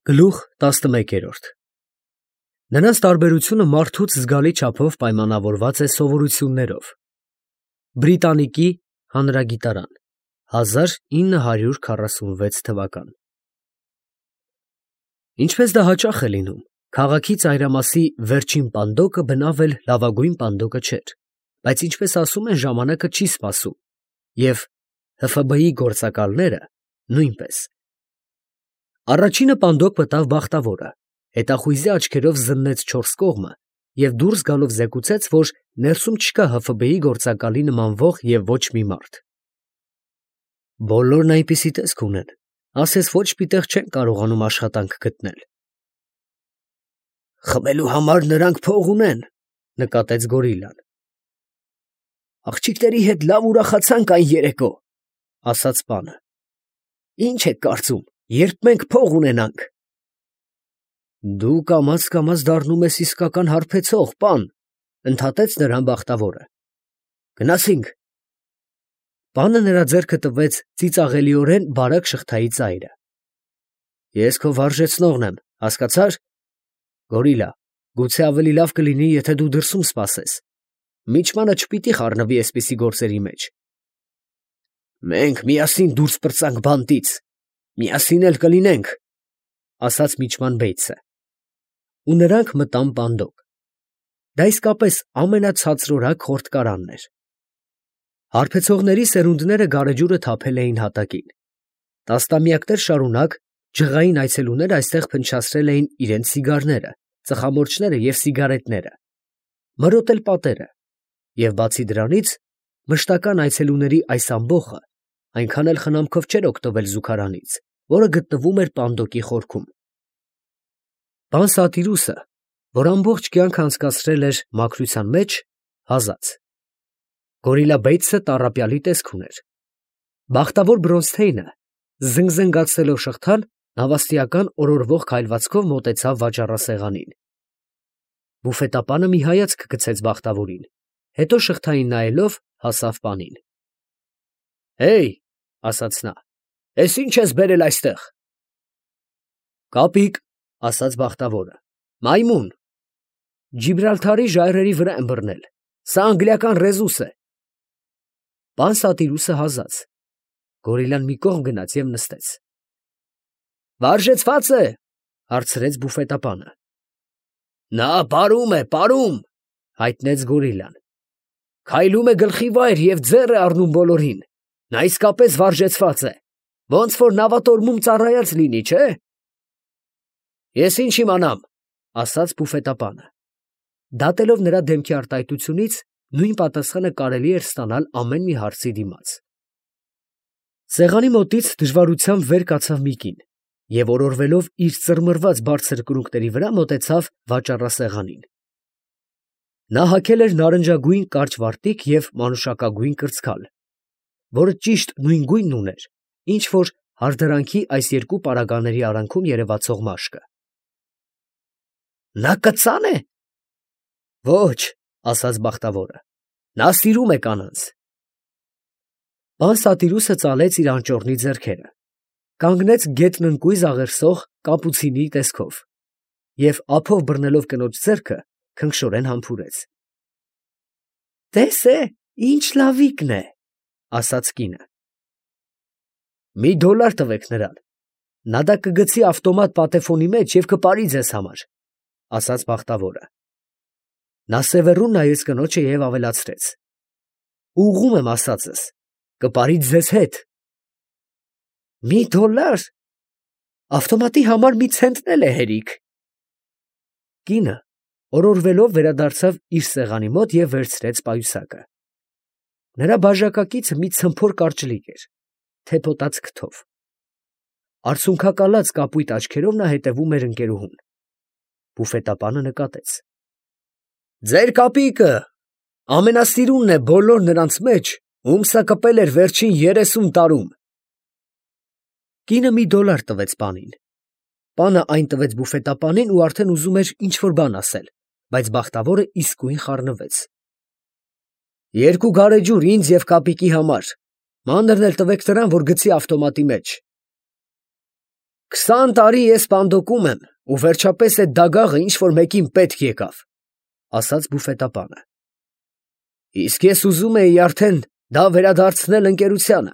Գլուխ 11-րդ Նրանց տարբերությունը մարդուց զգալի չափով պայմանավորված է սովորություններով։ Բրիտանիկի հանրագիտարան 1946 թվական Ինչպես դա հաճախ է լինում, քաղաքի ծայրամասի վերջին պանդոկը բնավ էլ լավագույն պանդոկը չէր, բայց ինչպես ասում են, ժամանակը չի սպասում, և ՀՖԲ-ի գործակալները նույնպես։ Առաջինը պանդոկ մտավ բախտավորը, հետախույզի աչքերով զննեց չորս կողմը և դուրս գալով զեկուցեց, որ ներսում չկա ՀՖԲ-ի գործակալի նմանվող և ոչ մի մարդ։ Բոլորն այնպիսի տեսք ունեն, ասես ոչ մի տեղ չեն կարողանում աշխատանք գտնել։ Խմելու համար նրանք փող ունեն, նկատեց գորիլան։ Աղջիկների հետ լավ ուրախացանք այն երեկո, ասաց պանը։ Ինչ եք կարծում, երբ մենք փող ունենանք։ Դու կամաց դառնում ես իսկական հարբեցող, պան, ընդհատեց նրան բախտավորը։ Գնացինք։ Պանը նրա ձեռքը տվեց ծիծաղելիորեն բարակ շղթայի ծայրը։ Ես քո վարժեցնողն եմ, հասկացա՞ր։ Գորիլա, գուցե ավելի լավ կլինի, եթե դու դրսում սպասես։ Միջմանը չպիտի խառնվի այսպիսի գործերի մեջ։ Մենք միասին դուրս պրծանք բանտից, միասին էլ կլինենք, ասաց միջման բեյցը։ Ու նրանք մտան պանդոկ։ Դա իսկապես ամենացածրորակ խորտկարանն էր։ Հարբեցողների սերունդները գարեջուրը թափել էին հատակին։ Տասնամյակներ շարունակ ջղային այցելուները այստեղ փնչացրել էին իրենց սիգարները, ծխամորճները և սիգարետները, մրոտել պատերը, և բացի դրանից, մշտական այցելուների այս ամբոխը այնքան էլ խնամքով չէր օգտվել զուգարանից, որը գտնվում էր պանդոկի խորքում։ Պան Սատիրուսը, որ ամբողջ կյանքը անցկացրել էր մաքրության մեջ, հազաց։ Գորիլա Բեյցը տառապյալի տեսք ուներ։ Բախտավոր Բրոնսթեյնը, զնգզնգացնելով շղթան, նավաստիական օրորվող քայլվածքով մոտեցավ վաճառասեղանին։ Բուֆետապանը մի հայացք գցեց բախտավորին, հետո շղթային նայելով հասավ պանին։ Հեյ, ասաց նա, էս ինչ ես բերել այստեղ։ Կապիկ, ասաց բախտավորը, մայմուն։ Ջիբրալթարի ժայռերի վրա եմ բռնել, սա անգլիական ռեզուս է։ Պան Սատիրուսը հազաց։ Գորիլան մի կողմ գնաց և նստեց։ Վարժեցված է, հարցրեց բուֆետապանը։ Նա պարում է, հայտնեց գորիլան։ Քայլում է գլխի վայր և ձեռ է առնում բոլորին։ Նա իսկապես վարժեցված է, ոնց որ նավատորմում ծառայած լինի, չէ։ Ես ինչ իմանամ, ասաց բուֆետապանը։ Դատելով նրա դեմքի արտահայտությունից, նույն պատասխանը կարելի էր ստանալ ամեն մի հարցի դիմաց։ Սեղանի մոտից դժվարությամբ վեր կացավ մի կին և օրորվելով իր ծռմռված բարձր կրունկների վրա մոտեցավ վաճառասեղանին։ Նա հագել էր նարնջագույն կարճ վարտիք և մանուշակագույն կրծքալ, որը ճիշտ նույն գույնն ուներ, ինչ որ հարդարանքի այս երկու պարագաների արանքում երևացող մաշկը։ Նա կծա՞ն է։ Ոչ, ասաց բախտավորը, նա սիրում է կանանց։ Պան Սատիրուսը ծալեց իր անճոռնի ձեռքերը, կանգնեց գետն ընկույզ աղերսող կապուցինի տեսքով և ափով բռնելով կնոջ ձեռքը քնքշորեն համբուրեց։ Տես է, ինչ լավիկն է, ասաց կինը։ $1 տվեք նրան, նա դա կգցի ավտոմատ պատեֆոնի մեջ և կպարի ձեզ համար, ասաց բախտավորը։ Նա սևեռուն նայեց կնոջը և ավելացրեց. Ուղղում եմ ասածս, կպարի ձեզ հետ։ $1, ավտոմատի համար մի ցենտն էլ է հերիք։ Կինը օրորվելով վերադարձավ իր սեղանի մոտ և վերցրեց պայուսակը։ Նրա բաժակակիցը մի ցմփոր կարճլիկ էր, թեփոտած քթով։ Արցունքակալած կապույտ աչքերով նա հետևում էր ընկերուհուն։ Բուֆետապանը նկատեց. Ձեր կապիկը ամենասիրունն է բոլոր նրանց մեջ, ում սա կպել էր վերջին 30 տարում։ Կինը $1 տվեց պանին։ Պանը այն տվեց բուֆետապանին ու արդեն ուզում էր ինչ-որ բան ասել, բայց բախտավորը իսկույն խառնվեց։ 2 գարեջուր ինձ և կապիկի համար, մանրն էլ տվեք նրան, որ գցի ավտոմատի մեջ։ 20 տարի ես պանդոկում եմ, ու վերջապես այդ դագաղը ինչ-որ մեկին պետք եկավ, ասաց բուֆետապանը։ Իսկ ես ուզում էի արդեն դա վերադարձնել ընկերությանը։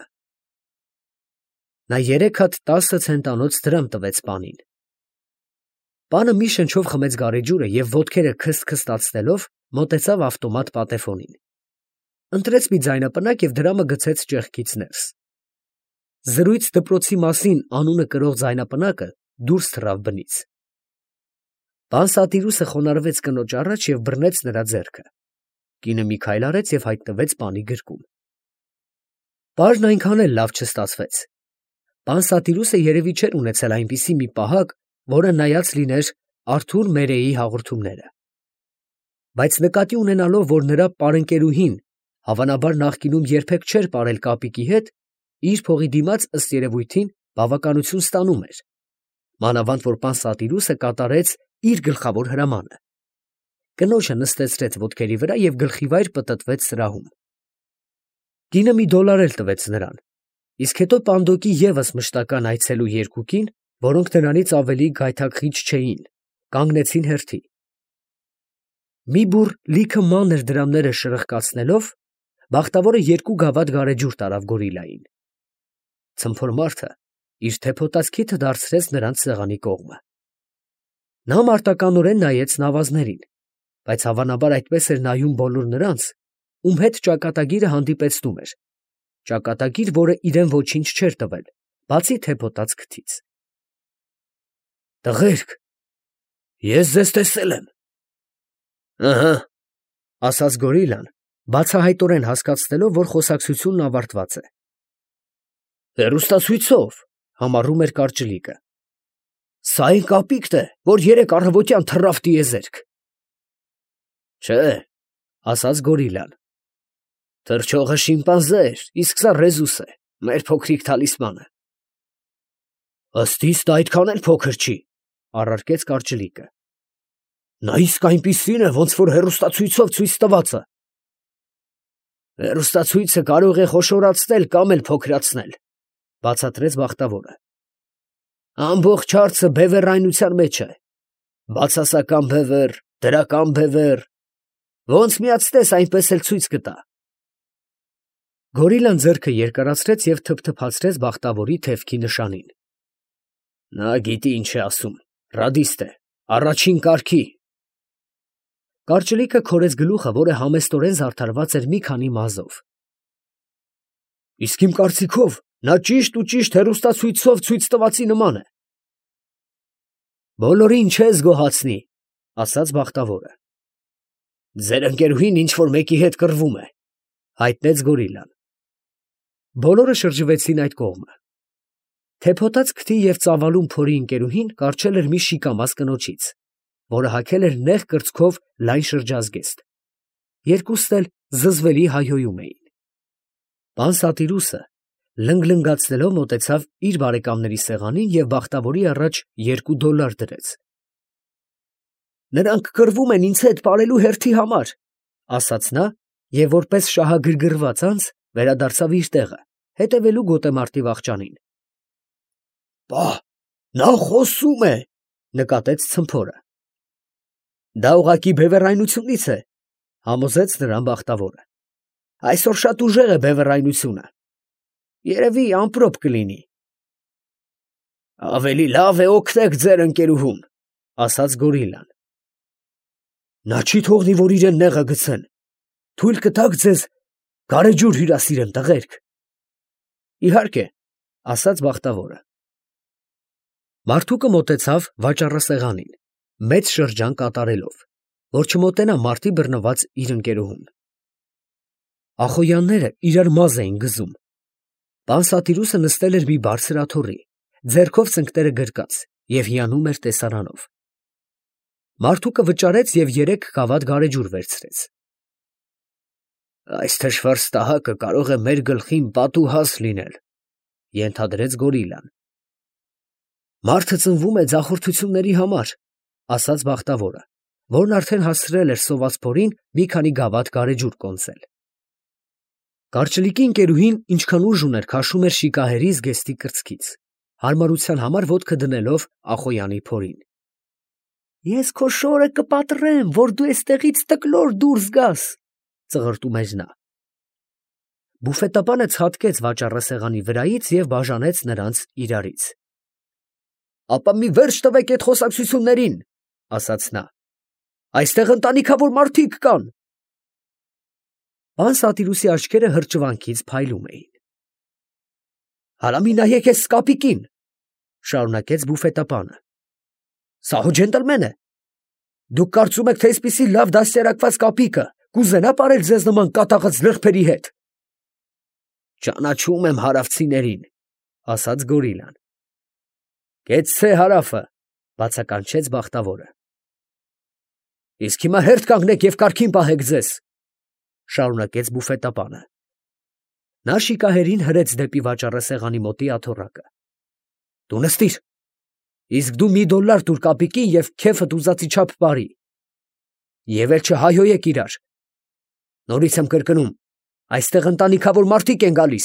Նա 3 հատ 10 ցենտանոց դրամ տվեց պանին։ Պանը մի շնչով խմեց գարեջուրը և ոտքերը քսթքստացնելով մոտեցավ ավտոմատ պատեֆոնին։ Ընտրեց մի ձայնապնակ և դրամը գցեց ճեղքից ներս։ Զրույց դպրոցի մասին անունը կրող ձայնապնակը դուրս թռավ բնից։ Պան Սատիրուսը խոնարհվեց կնոջ առաջ և բռնեց նրա ձեռքը։ Կինը մի քայլ արեց և հայտնվեց պանի գրկում։ Պարն այնքան էլ լավ չստացվեց։ Պան Սատիրուսը երևի չէր ունեցել այնպիսի մի պահակ, որը նայած լիներ Արթուր Մերեի հաղորդումները։ Բայց նկատի ունենալով, որ նրա պարընկերուհին հավանաբար նախկինում երբեք չէր ապրել կապիկի հետ, իր փողի դիմաց ըստ երևույթին բավականություն ստանում էր, մանավանդ որ պան Սատիրուսը կատարեց իր գլխավոր հրամանը։ Կնոջը նստեցրեց ոտքերի վրա և գլխիվայր պտտվեց սրահում։ Կինը $1 էլ տվեց նրան, իսկ հետո պանդոկի ևս մշտական այցելու երկուքին, որոնք նրանից ավելի գայթակղիչ չէին, կանգնեցին հերթի։ Մի բուռ լիքը մանր դրամները շրխկացնելով, բախտավորը 2 գավաթ գարեջուր տարավ գորիլային։ Ցմփոր մարդը իր թեփոտած քիթը դարձրեց նրանց սեղանի կողմը։ Նա մարտականորեն նայեց նավազներին, բայց հավանաբար այդպես էր նայում բոլոր նրանց, ում հետ ճակատագիրը հանդիպեցնում էր, ճակատագիր, որը իրեն ոչինչ չէր տվել, բացի թեփոտած քթից։ Տղերք, ես ձեզ տեսել եմ։ Ահա, ասաց գորիլան, բացահայտորեն հասկացնելով, որ խոսակցությունն ավարտված է։ Հեռուստացույցով, համառում էր կարճլիկը։ Սա այն կապիկն է, որ երեկ առավոտյան թռավ տիեզերք։ Չէ, ասաց գորիլան։ Թռչողը շիմպանզե էր, իսկ սա ռեզուս է, մեր փոքրիկ թալիսմանը։ Ըստ իս այդքան էլ փոքր չի, առարկեց կարճլիկը։ Նա իսկ այնպիսին է, ոնց որ հեռուստացույցով ցույց տվածը։ Հեռուստացույցը կարող է խոշորացնել կամ էլ փոքրացնել, բացատրեց բախտավորը։ Ամբողջ հարցը բևեռայնության մեջ է։ Բացասական բևեռ, դրական բևեռ, ոնց միացնես, այնպես էլ ցույց կտա։ Գորիլան ձեռքը երկարացրեց և թփթփացրեց բախտավորի թևքի նշանին։ Նա գիտի ինչ է ասում, ռադիստ է, առաջին կարգի։ Կարճլիկը քորեց գլուխը, որը համեստորեն զարդարված էր մի քանի մազով։ Իսկ իմ կարծիքով նա ճիշտ ու ճիշտ հեռուստացույցով ցույց տվածի նման է։ Բոլորին չես գոհացնի, ասաց բախտավորը։ Ձեր ընկերուհին ինչ-որ մեկի հետ կռվում է, հայտնեց գորիլան։ Բոլորը շրջվեցին այդ կողմը։ Թեփոտած քթի և ծավալուն փորի ընկերուհին կառչել էր մի շիկամազ կնոջից, որը հագել էր նեղ կրծքով լայն շրջազգեստ։ Երկուսն էլ զզվելի հայհոյում էին։ Պան Սատիրուսը լնգլնգացնելով մոտեցավ իր բարեկամների սեղանին և բախտավորի առաջ $2 դրեց։ Նրանք կռվում են ինձ հետ պարելու հերթի համար, ասաց նա և որպես շահագրգռված անձ վերադարձավ իր տեղը, հետևելու գոտեմարտի վախճանին։ Պա, նա խոսում է, նկատեց ցմփորը։ Դա ուղղակի բևեռայնությունից է, համոզեց նրան բախտավորը։ Այսօր շատ ուժեղ է բևեռայնությունը։ Երևի ամպրոպ կլինի։ Ավելի լավ է օգնեք ձեր ընկերուհուն, ասաց գորիլան։ Նա չի թողնի, որ իրեն նեղը գցեն։ Թույլ կտաք ձեզ գարեջուր հյուրասիրեմ, տղերք։ Իհարկե, ասաց բախտավորը։ Մարդուկը մոտեցավ վաճառասեղանին, մեծ շրջան կատարելով, որ չմոտենա մարտի բռնված իր ընկերուհուն։ Ախոյանները իրար մազ էին գզում։ Պան Սատիրուսը նստել էր մի բարձր աթոռի, ձեռքով ծնկները գրկած և հիանում էր տեսարանով։ Մարդուկը վճարեց և 3 գավաթ գարեջուր վերցրեց։ Այս թշվառ ստահակը կարող է մեր գլխին պատուհաս լինել, ենթադրեց գորիլան։ Մարդը ծնվում է ձախորդությունների համար, ասաց բախտավորը, որն արդեն հասցրել էր սոված փորին մի քանի գավաթ գարեջուր կոնծել։ Կարճլիկի ընկերուհին ինչքան ուժ ուներ, քաշում էր շիկահերի զգեստի կրծքից, հարմարության համար ոտքը դնելով Ախոյանի փորին։ Ես քո շորը կպատրեմ, որ դու էստեղից տկլոր դուրս գաս, ծղրտում էր նա։ Բուֆետապանը ցատկեց վաճառը սեղանի վրայից և բաժանեց նրանց իրարից։ Ապա մի վերջ տվեք այդ խոսակցություններին, ասաց նա։ Այստեղ ընտանիքավոր մարդիկ կան։ Պան Սատիրուսի աչքերը հրճվանքից փայլում էին։ Հալամի նայեք էս սկապիկին, շարունակեց բուֆետապանը։ Սա հո ջենտլմեն է։ Դուք կարծում եք, թե այսպիսի լավ դաստիարակված կապիկը կուզենա ապարել ձեզ նման կատաղած լրբերի հետ։ Ճանաչում եմ հարավցիներին, ասաց գորիլան։ Կեցցե հարավը, բացականչեց բախտավորը։ Իսկ հիմա հերթ կանգնեք և կարգին պահեք ձեզ, շարունակեց բուֆետապանը։ Նա շիկահերին հրեց դեպի վաճառը սեղանի մոտի աթոռակը։ Դու նստիր, իսկ դու $1 տուր կապիկին և քեֆդ ուզածի չափ բարի։ Եվ էլ չհայհոյեք իրար։ Նորից եմ կրկնում, այստեղ ընտանիքավոր մարդիկ են գալիս։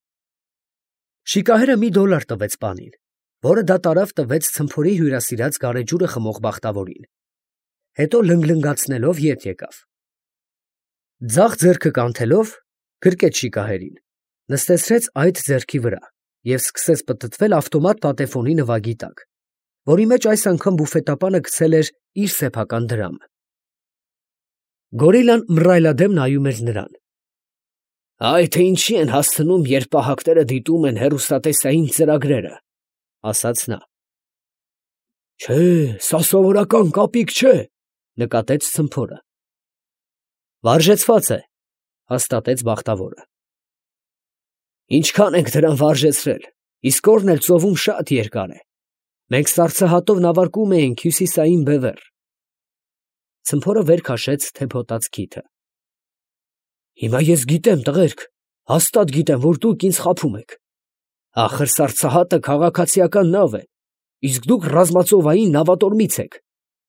Շիկահերը $1 տվեց պանին, որը դա տարավ տվեց ցմփորի հյուրասիրած գարեջուրը խմող բախտավորին։ Հետո լնգլնգացնելով ետ եկավ։ Ձախ ձեռքը կանթելով գրկեց շիկահերին, նստեցրեց այդ ձեռքի վրա և սկսեց պտտվել ավտոմատ պատեֆոնի նվագի տակ, որի մեջ այս անգամ բուֆետապանը գցել էր իր սեփական դրամը։ Գորիլան մռայլադեմ նայում էր նրան։ Այ թե ինչի են հասցնում, երբ պահակները դիտում են հեռուստատեսային ծրագրերը, ասաց նա։ Չէ, սա սովորական կապիկ չէ, նկատեց ցմփորը։ Վարժեցված է, հաստատեց բախտավորը։ Ինչքան ենք դրան վարժեցրել, իսկ օրն էլ ծովում շատ երկար է։ Մենք սառցահատով նավարկում էինք հյուսիսային բևեռ։ Ցմփորը վեր քաշեց թեփոտած քիթը։ Հիմա ես գիտեմ, տղերք, հաստատ գիտեմ, որ դուք ինձ խաբում եք։ Ախր սառցահատը քաղաքացիական նավ է, իսկ դուք ռազմածովային նավատորմից եք։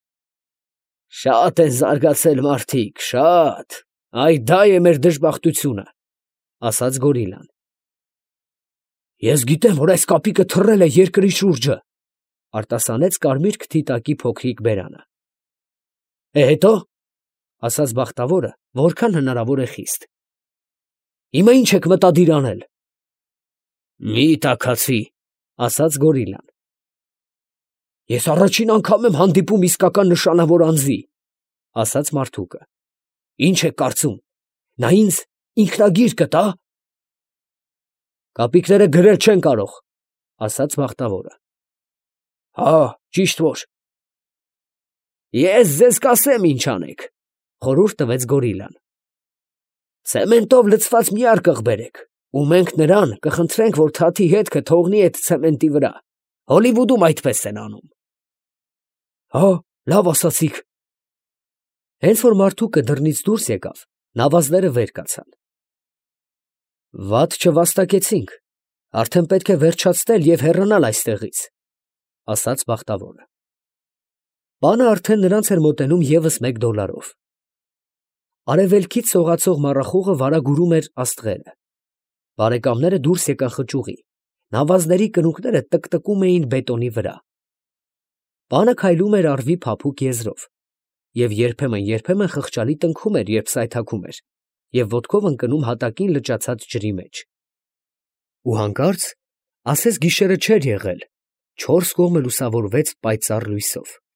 Շատ են զարգացել մարդիկ, շատ։ Այ դա է մեր դժբախտությունը, ասաց գորիլան։ Ես գիտեմ, որ այս կապիկը թռել է երկրի շուրջը, արտասանեց կարմիր քթի փոքրիկ բերանը։ Հետո, ասաց բախտավորը, որքան հնարավոր է խիստ։ Հիմա ինչ եք մտադիր անել։ Մի տաքացի, ասաց գորիլան։ Ես առաջին անգամ եմ հանդիպում իսկական նշանավոր անձի, ասաց մարդուկը։ Ինչ եք կարծում, նա ինձ ինքնագիր կտա։ Կապիկները գրել չեն կարող, ասաց բախտավորը։ Հա, ճիշտ որ։ Ես ձեզ կասեմ ինչ անեք, խորհուրդ տվեց գորիլան։ Ցեմենտով լցված մի արկղ բերեք, ու մենք նրան կխնդրենք, որ թաթի հետքը թողնի այդ ցեմենտի վրա։ Հոլիվուդում այդպես են անում։ Հա, լավ ասացիք։ Հենց որ մարդուկը դռնից դուրս եկավ, նավազները վեր կացան։ Վատ չվաստակեցինք, արդեն պետք է վերջացնել և հեռանալ այստեղից, ասաց բախտավորը։ Պանը արդեն նրանց էր մոտենում ևս $1։ Արևելքից սողացող մառախուղը վարագուրում էր աստղերը։ Բարեկամները դուրս եկան խճուղի, նավազների կնուկները տկտկում էին բետոնի վրա։ Պանը քայլում էր առվի փափուկ եզրով և երբեմն խղճալի տնքում էր, երբ սայթաքում էր, և ոտքով ընկնում հատակին լճացած ջրի մեջ։ Ու հանկարծ, ասես գիշերը չէր եղել, չորս կողմը լուսավորվեց պայծառ լույսով։